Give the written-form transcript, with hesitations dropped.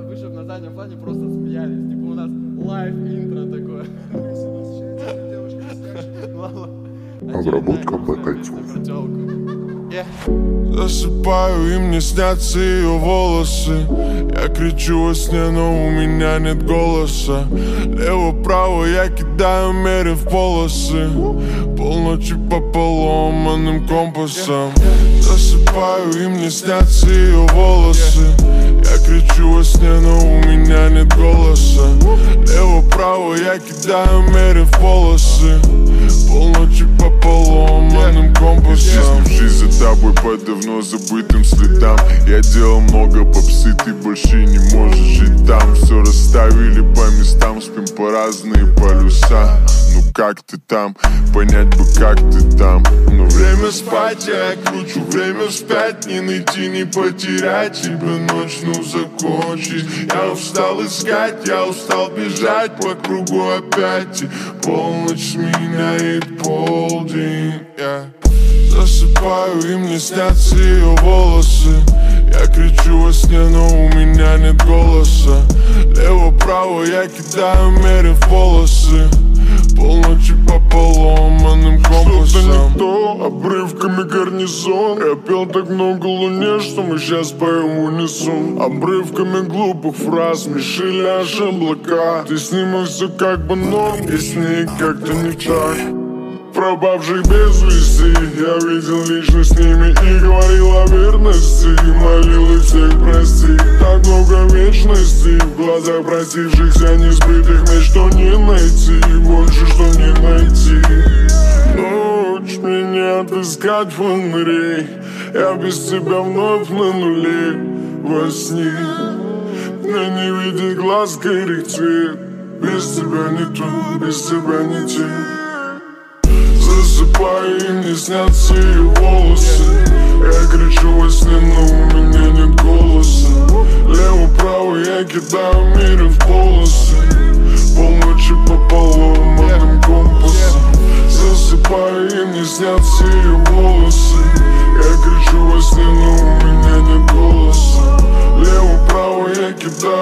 вы чтобы на заднем плане просто смеялись. Типа у нас лайв-интро такое. Обработка бэкэти. Засыпаю, и мне снятся ее волосы. Я кричу во сне, но у меня нет голоса. Лево-право я кидаю, мерив полосы. Полночи по поломанным компасам. Засыпаю, и мне снятся ее волосы. Я кричу во сне, но у меня нет голоса. Лево-право я кидаю, мерив полосы. Полночи по поломанным компасам. Жизнь за тобой по давно забытым следам. Я делал много попсы, ты больше не можешь жить там. Все расставили по местам, спим по разные полюса. Ну как ты там, понять бы как ты там. Но время спать, я кручу время вспять. Не найти, не потерять тебя, ночь ну закончить. Я устал искать, я устал бежать по кругу опять. И полночь сменяет полдень, Засыпаю, и мне снятся ее волосы. Я кричу во сне, но у меня нет голоса. Лево-право я кидаю, мерив полосы. Полночи по поломанным компасам. Что-то не то, обрывками гарнизон. Я пел так много луне, что мы сейчас поем унисон. Обрывками глупых фраз смешили аж облака. Ты с ним все как бы норм, и с ней как-то не так. Пропавших без вести я видел лично с ними и говорил о верности. Молил их всех простить. Так много вечности в глазах простившихся несбытых меч, что не найти, больше что не найти. Ночь меня отыскать фонарей. Я без тебя вновь на нуле во сне. Мне не видеть глаз горит цвет. Без тебя не то, без тебя не те. Засыпаю, и мне снятся ее волосы. Я кричу во сне, но у меня нет голоса. Лево-право я кидаю, мерив полосы. Полночи по поломанным компасам. Засыпаю, и мне снятся ее волосы. Я кричу во сне, но у меня нет голоса. Лево-право я кидаю.